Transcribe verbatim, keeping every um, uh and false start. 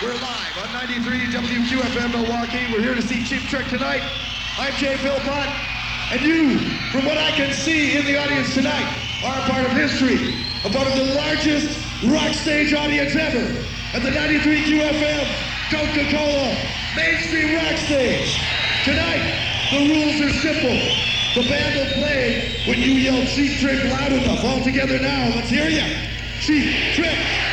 We're live on ninety-three W Q F M Milwaukee. We're here to see Cheap Trick tonight. I'm Jay Philpott, and you, from what I can see in the audience tonight, are a part of history, a part of the largest rock stage audience ever at the ninety-three Q F M Coca-Cola Mainstream Rock Stage. Tonight, the rules are simple. The band will play when you yell Cheap Trick loud enough. All together now, let's hear ya. Cheap Trick.